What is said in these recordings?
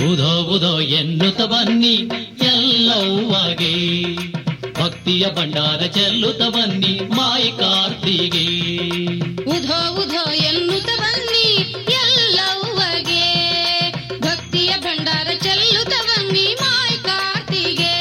ಉದೋ ಉದೋ ಎನ್ನುತ್ತ ಬನ್ನಿ ಎಲ್ಲವ್ವಗೆ, ಭಕ್ತಿಯ ಭಂಡಾರ ಚೆಲ್ಲುತ್ತ ಬನ್ನಿ ಮಾಯಿ ಕಾರ್ತಿಗೆ. ಉಧೋ ಉಧೋ ಎನ್ನುತ್ತ ಬನ್ನಿ ಎಲ್ಲವ್ವಗೆ, ಭಕ್ತಿಯ ಭಂಡಾರ ಚೆಲ್ಲುತ್ತ ಬನ್ನಿ ಮಾಯಿ ಕಾರ್ತಿಗೆ.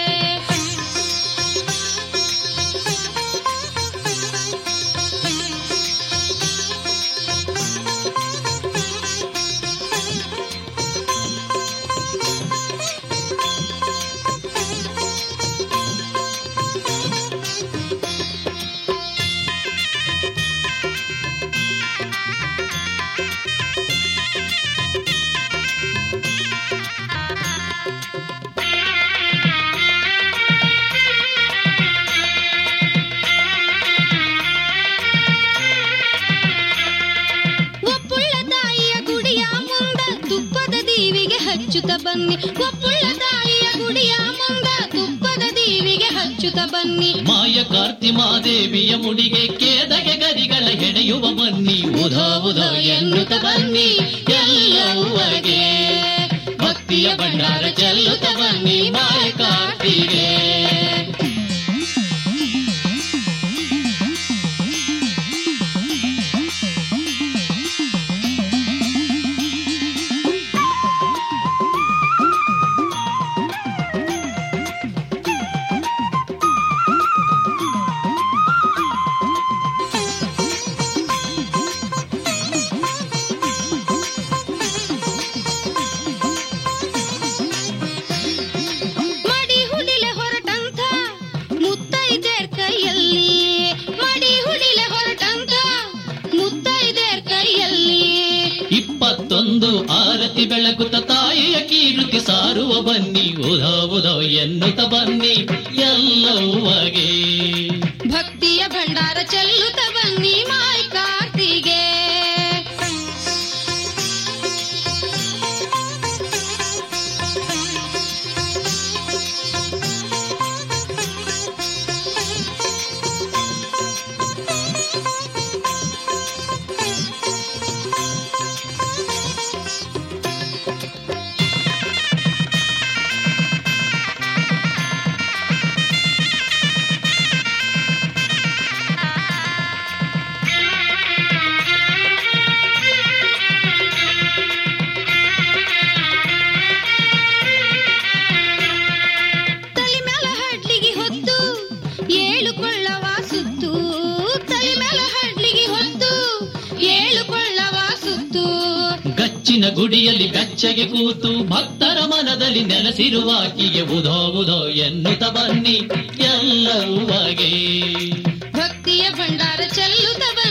ಹಚ್ಚುತ್ತ ಬನ್ನಿ ಒಪ್ಪುಳ್ಳ ತಾಯಿಯ ಗುಡಿಯ ಮುಂದ ತುಪ್ಪದ ದೀವಿಗೆ ಹಚ್ಚುತ್ತ ಬನ್ನಿ. ಮಾಯ ಕಾರ್ತಿ ಮಾದೇವಿಯ ಮುಡಿಗೆ ಕೇದಗೆ ಗರಿಗಳ ಹೆಣೆಯುವ ಬನ್ನಿ. ಉಧೋ ಉಧೋ ಎನ್ನುತ್ತ ಬನ್ನಿ ಎಲ್ಲವ್ವಗೆ, ಭಕ್ತಿಯ ಭಂಡಾರ ಚೆಲ್ಲುತ್ತ ಬನ್ನಿ ಮಾಯ ಕಾರ್ತಿಗೆ. ಆರತಿ ಬೆಳಗುತ್ತ ತಾಯಿಯ ಕೀರುತಿ ಸಾರುವ ಬನ್ನಿ. ಉಧೋ ಉಧೋ ಎನ್ನುತ್ತ ಬನ್ನಿ ಎಲ್ಲವ್ವಗೆ, ಭಕ್ತಿಯ ಭಂಡಾರ ಚೆಲ್ಲುತ್ತ ಬನ್ನಿ ಮಾಯಿ ಕಾರ್ತಿಗೆ. ಗುಡಿಯಲ್ಲಿ ಬೆಚ್ಚಗೆ ಕೂತು ಭಕ್ತರ ಮನದಲ್ಲಿ ನೆಲೆಸಿರುವಾಕಿಗೆ. ಉಧೋ ಉಧೋ ಎನ್ನುತ್ತ ಬನ್ನಿ ಎಲ್ಲವ್ವಗೆ, ಭಕ್ತಿಯ ಭಂಡಾರ ಚೆಲ್ಲುತ್ತ